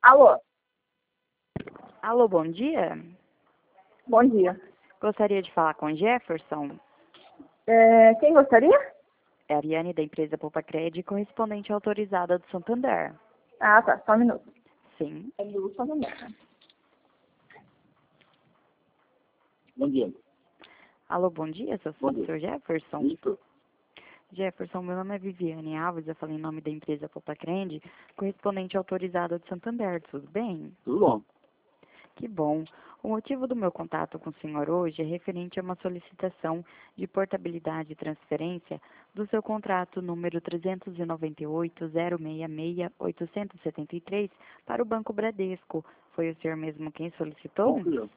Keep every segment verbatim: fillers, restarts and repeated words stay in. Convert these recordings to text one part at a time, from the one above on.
Alô, Alô, bom dia. bom dia. Gostaria de falar com Jefferson. É, quem gostaria? É a Ariane da empresa Poupa Crédito, correspondente autorizada do Santander. Ah, tá, só um minuto. Sim. É do Santander. Bom dia. Alô, bom dia, sou Bom o dia. senhor Jefferson. Isso. Jefferson, meu nome é Viviane Alves, eu falei em nome da empresa Poupa Crédito, correspondente autorizada do Santander, tudo bem? Tudo bom. Que bom. O motivo do meu contato com o senhor hoje é referente a uma solicitação de portabilidade e transferência do seu contrato número trezentos e noventa e oito, zero seis seis, oitocentos e setenta e três para o Banco Bradesco. Foi o senhor mesmo quem solicitou? Não fui eu.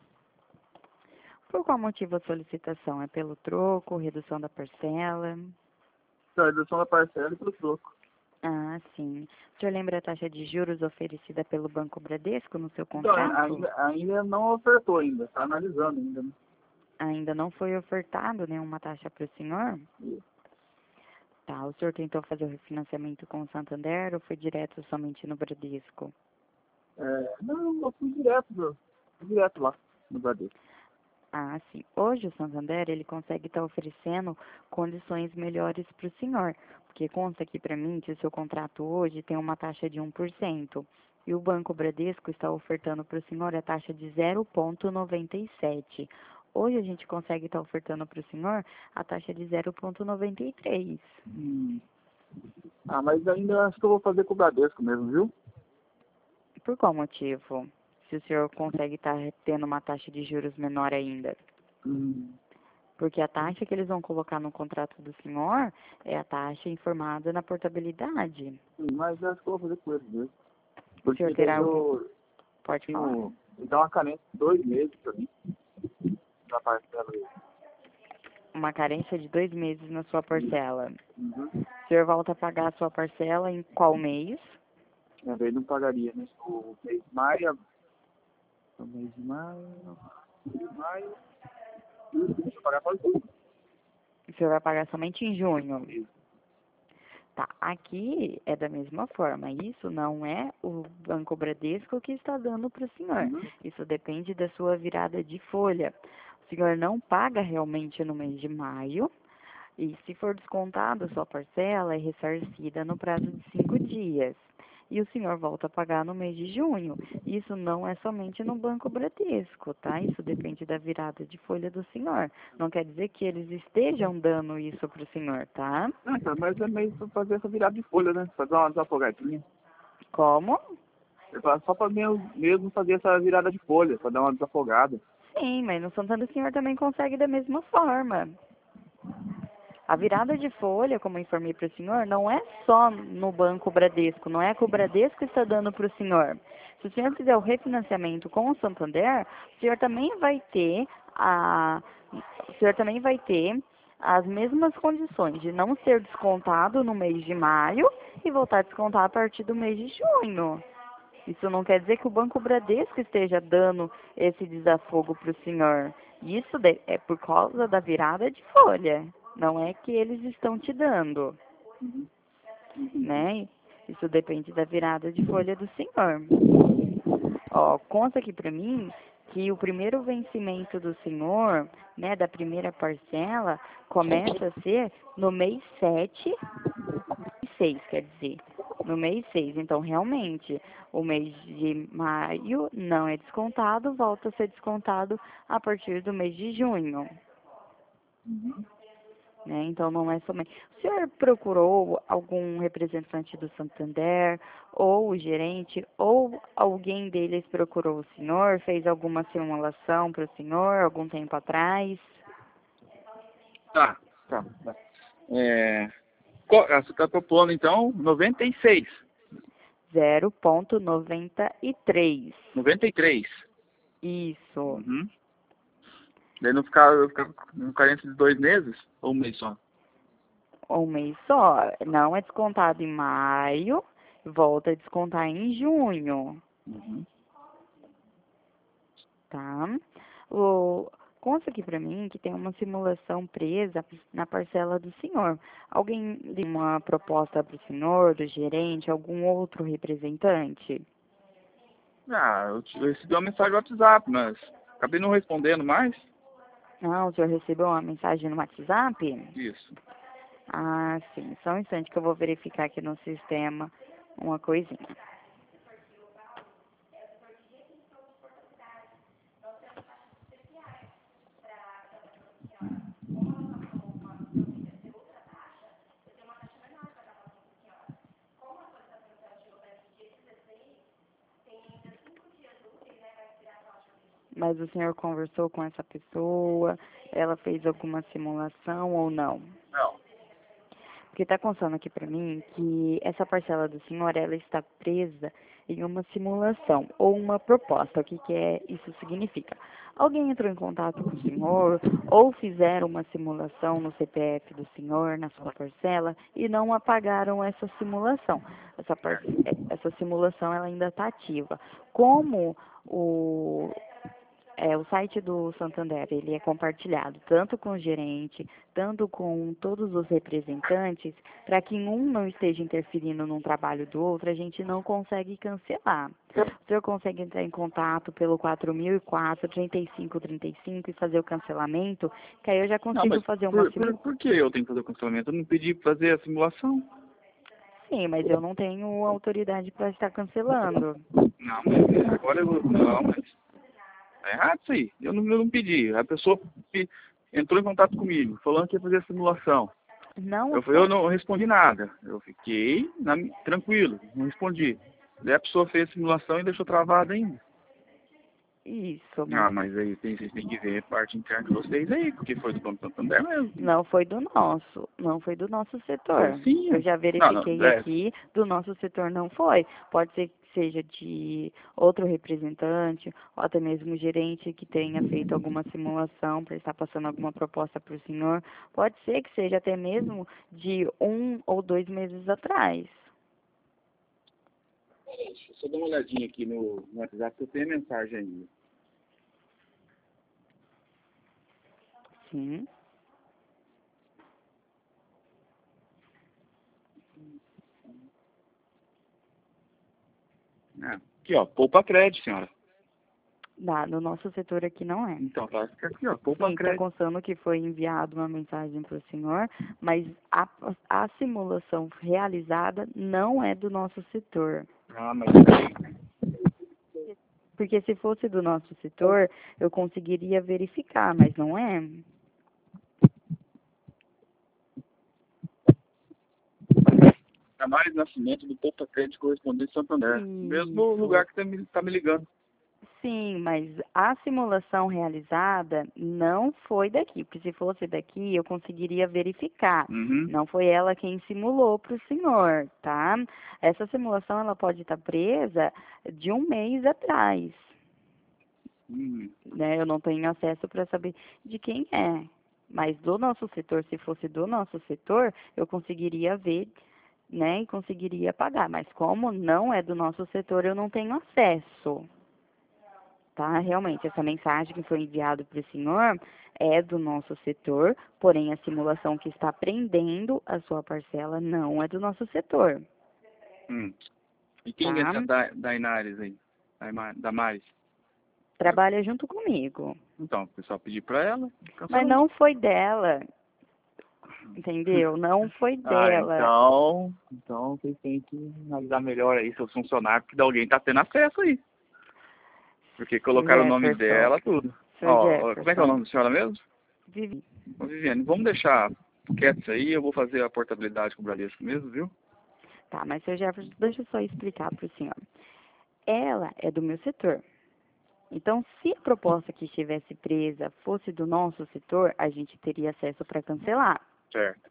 Por qual motivo a solicitação? É pelo troco, redução da parcela? A redução da parcela e pelo troco. Ah, sim. O senhor lembra a taxa de juros oferecida pelo Banco Bradesco no seu Então, contrato? ainda, ainda não ofertou ainda. Está analisando ainda. Né? Ainda não foi ofertado nenhuma taxa para o senhor? Isso. Tá, o senhor tentou fazer o refinanciamento com o Santander ou foi direto somente no Bradesco? É, não, eu fui direto, meu. Fui direto lá, no Bradesco. Ah, sim. Hoje o Santander, ele consegue estar oferecendo condições melhores para o senhor, porque consta aqui para mim que o seu contrato hoje tem uma taxa de um por cento e o Banco Bradesco está ofertando para o senhor a taxa de zero vírgula noventa e sete. Hoje a gente consegue estar ofertando para o senhor a taxa de zero vírgula noventa e três. Hum. Ah, mas ainda acho que eu vou fazer com o Bradesco mesmo, viu? Por qual motivo? Se o senhor consegue estar tendo uma taxa de juros menor ainda? Hum. Porque a taxa que eles vão colocar no contrato do senhor é a taxa informada na portabilidade. Sim, mas acho que eu vou fazer com eles mesmo. O Porque senhor daí terá algum... eu Pode falar. tenho... Me dá uma carência de dois meses pra mim. Na parcela aí. Uma carência de dois meses na sua parcela. Uhum. O senhor volta a pagar a sua parcela em qual mês? E daí não pagaria, né? O mês de maio... O mês de maio... De maio... Deixa eu pagar para tudo. O senhor vai pagar somente em junho. Isso. Tá, aqui é da mesma forma. Isso não é o Banco Bradesco que está dando para o senhor. Uhum. Isso depende da sua virada de folha. O senhor não paga realmente no mês de maio. E se for descontado, a sua parcela é ressarcida no prazo de cinco dias. E o senhor volta a pagar no mês de junho. Isso não é somente no Banco Bradesco, tá? Isso depende da virada de folha do senhor. Não quer dizer que eles estejam dando isso para o senhor, tá? Ah, tá, mas é meio pra fazer essa virada de folha, né? Fazer uma desafogadinha. Como? Eu falo só pra mesmo, mesmo fazer essa virada de folha, pra dar uma desafogada. Sim, mas no Santander o senhor também consegue da mesma forma. A virada de folha, como eu informei para o senhor, não é só no Banco Bradesco, não é que o Bradesco está dando para o senhor. Se o senhor fizer o refinanciamento com o Santander, o senhor também vai ter a, o senhor também vai ter as mesmas condições de não ser descontado no mês de maio e voltar a descontar a partir do mês de junho. Isso não quer dizer que o Banco Bradesco esteja dando esse desafogo para o senhor. Isso de- é por causa da virada de folha. Não é que eles estão te dando, né? Isso depende da virada de folha do senhor. Ó, conta aqui para mim que o primeiro vencimento do senhor, né, da primeira parcela, começa a ser no mês sete e seis, quer dizer, no mês seis. Então, realmente, o mês de maio não é descontado, volta a ser descontado a partir do mês de junho. Né? Então, não é somente... O senhor procurou algum representante do Santander, ou o gerente, ou alguém deles procurou o senhor, fez alguma simulação para o senhor algum tempo atrás? Tá, tá. tá. É... qual- Você tá propondo, então, noventa e seis. zero vírgula noventa e três. noventa e três. Isso. Uhum. Daí não ficar, ficar com carência de dois meses? Ou um mês só? Um mês só. Não é descontado em maio, volta a descontar em junho, Uhum. tá? O, consta aqui pra mim que tem uma simulação presa na parcela do senhor. Alguém deu uma proposta pro senhor, do gerente, algum outro representante? Ah, eu te- eu recebi uma mensagem no WhatsApp, mas acabei não respondendo mais. Ah, o senhor recebeu uma mensagem no WhatsApp? Isso. Ah, sim. Só um instante que eu vou verificar aqui no sistema uma coisinha. Mas o senhor conversou com essa pessoa? Ela fez alguma simulação ou não? Não. Porque está constando aqui para mim que essa parcela do senhor, ela está presa em uma simulação ou uma proposta. O que, que é isso significa? Alguém entrou em contato com o senhor ou fizeram uma simulação no C P F do senhor, na sua parcela, e não apagaram essa simulação. Essa, par- essa simulação ela ainda está ativa. Como o É, o site do Santander, ele é compartilhado tanto com o gerente, tanto com todos os representantes, para que um não esteja interferindo num trabalho do outro, a gente não consegue cancelar. O senhor consegue entrar em contato pelo quatro mil e quatro, trinta e cinco trinta e cinco e fazer o cancelamento, que aí eu já Não, consigo mas fazer uma por, por, simulação. por que eu tenho que fazer o cancelamento? Eu não pedi pra fazer a simulação. Sim, mas eu não tenho autoridade para estar cancelando. Não, mas agora eu... Não, mas... Tá errado isso aí. Eu não, eu não pedi. A pessoa pe- entrou em contato comigo, falando que ia fazer a simulação. Não, Eu, eu não respondi nada. Eu fiquei na, tranquilo, não respondi. Daí a pessoa fez a simulação e deixou travada ainda. isso, mas Ah, mas aí tem, vocês têm que ver a parte interna de vocês aí, porque foi do Banco Santander mesmo. não foi do nosso, não foi do nosso setor. Foi sim. Eu já Não, não, verifiquei é, aqui, do nosso setor não foi. Pode ser que seja de outro representante, ou até mesmo gerente que tenha feito alguma simulação para estar passando alguma proposta para o senhor. Pode ser que seja até mesmo de um ou dois meses atrás. deixa eu só dar uma olhadinha aqui no, no WhatsApp, que eu tenho a mensagem ainda. Sim. Ah, aqui, ó, poupa crédito, senhora. Dá, no nosso setor aqui não é. Então, tá aqui, ó, poupa Sim, está crédito. constando que foi enviada uma mensagem para o senhor, mas a, a simulação realizada não é do nosso setor. Ah, mas peraí. Porque se fosse do nosso setor, eu conseguiria verificar, mas não é. Análise de nascimento do Poupa Crédito Correspondente Santander. Mesmo Isso. lugar que tá me, tá me ligando. Sim, mas a simulação realizada não foi daqui, porque se fosse daqui eu conseguiria verificar. Uhum. Não foi ela quem simulou para o senhor, tá? Essa simulação ela pode estar presa de um mês atrás, Uhum. né? Eu não tenho acesso para saber de quem é. Mas do nosso setor, se fosse do nosso setor, eu conseguiria ver, né, e conseguiria pagar. Mas como não é do nosso setor, eu não tenho acesso. Tá? Realmente, essa mensagem que foi enviada para o senhor é do nosso setor, porém a simulação que está prendendo a sua parcela não é do nosso setor. Hum. E quem Tá? é essa da, da Inares aí? Da, Ima- da Maris? Trabalha junto comigo. Então, o pessoal pedir pra ela. Mas não foi dela, entendeu? Não foi Ah, dela. então, então vocês têm que analisar melhor aí seus funcionários, porque alguém tá tendo acesso aí. Porque colocaram o nome Jefferson. dela, tudo. Senhor Ó, ó, Jefferson. como é que é o nome da senhora mesmo? Vivi. Ô, Viviane, vamos deixar quieto isso aí, eu vou fazer a portabilidade com o Bradesco mesmo, viu? Tá, mas senhor Jefferson, deixa eu só explicar para o senhor. Ela é do meu setor. Então, se a proposta que estivesse presa fosse do nosso setor, a gente teria acesso para cancelar. Certo.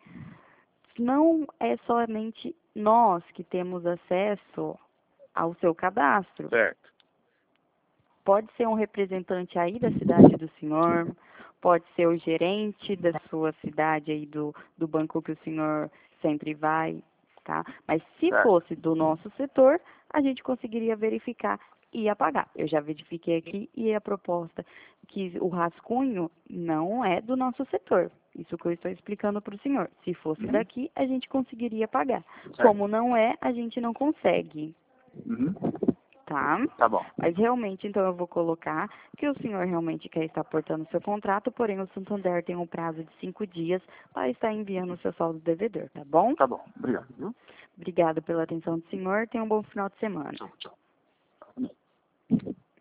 Não é somente nós que temos acesso ao seu cadastro. Certo. Pode ser um representante aí da cidade do senhor, pode ser o gerente da sua cidade aí do, do banco que o senhor sempre vai, tá? Mas se Certo. fosse do nosso setor, a gente conseguiria verificar e apagar. Eu já verifiquei aqui e a proposta que o rascunho não é do nosso setor. Isso que eu estou explicando para o senhor. Se fosse Uhum. daqui, a gente conseguiria pagar. Certo. Como não é, a gente não consegue, Uhum. tá? tá? Tá bom. Mas realmente, então, eu vou colocar que o senhor realmente quer estar portando o seu contrato, porém o Santander tem um prazo de cinco dias para estar enviando o seu saldo devedor, tá bom? Tá bom. Obrigado, viu? Obrigado pela atenção do senhor. Tenha um bom final de semana. Tchau, tchau.